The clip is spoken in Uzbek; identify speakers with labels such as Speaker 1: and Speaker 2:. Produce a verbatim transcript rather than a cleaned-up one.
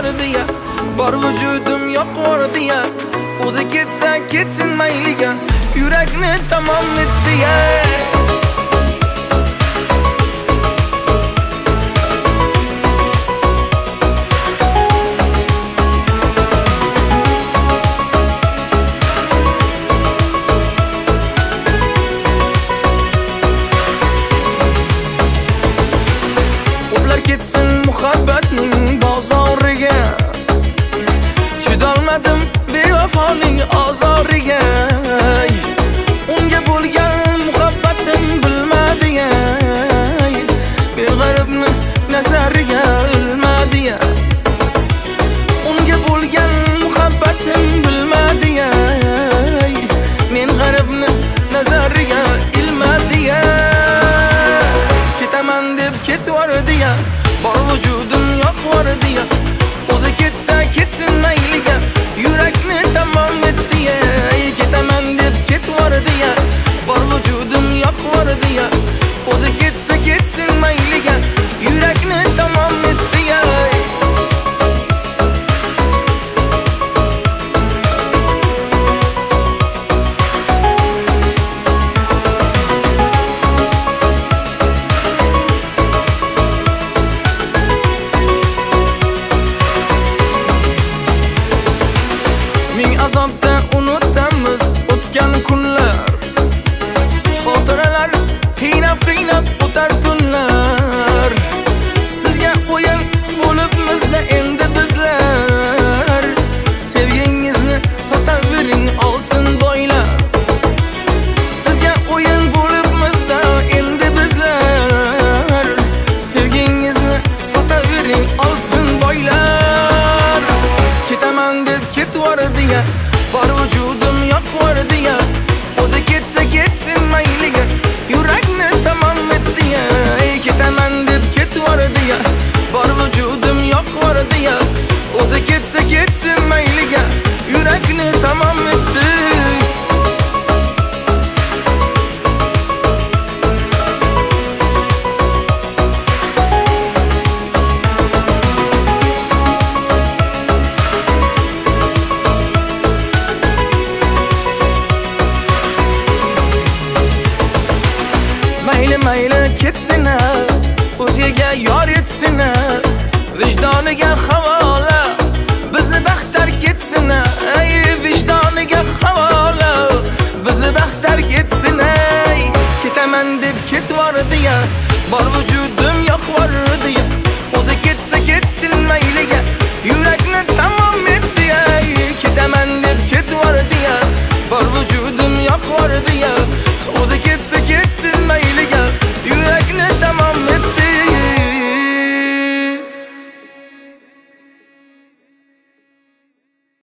Speaker 1: diya, bor vujudim yo'q diya, o'zi ketsa ketsin mayliga, yurakni tamom etdi ya. Ketsin muhabbatning bozoriga, chidolmadim bevafoning azoriga. Unga bo'lgan muhabbatim bilmadi ya, beg'aribni nazariga ilmadi ya. Unga bo'lgan muhabbatim bilmadi ya, men g'aribni nazariga ilmadi ya. Ketaman deb ketvordi ya, bor vujudim yo'q diya, o'zi ketsa ketsin mayliga, yurakni tamom etdi ya. Ketaman deb ketvordi ya, bor vujudim yo'q diya, o'zi ketsa ketsin mayliga, yurakni tamom etdi ya. Azobda unutamiz o'tgan kunlar, xotiralar qiynab-qiynab o'tar tunlar. Sizga o'yin bo'libmizda endi bizlar, sevgingizni sotavering olsin boylar. Sizga o'yin bo'libmizda endi bizlar, sevgingizni sotavering olsin boylar. Ketaman deb ketvordi ya, bor vujudim yo'q diya, o'zi ketsa ketsin mayliga, yurakni tamom etdi ya. Ketaman deb ketvordi ya, bor vujudim yo'q diya, o'zi ketsa ketsin mayliga, yurakni tamom etdi. Mayli mayli ketsin, o'ziga yor etsin, vijdoniga havola, bizni baxtar ketsin. Ey vijdoniga havola, bizni baxtar ketsin. Ey ketaman deb ketvordi ya, bor vujud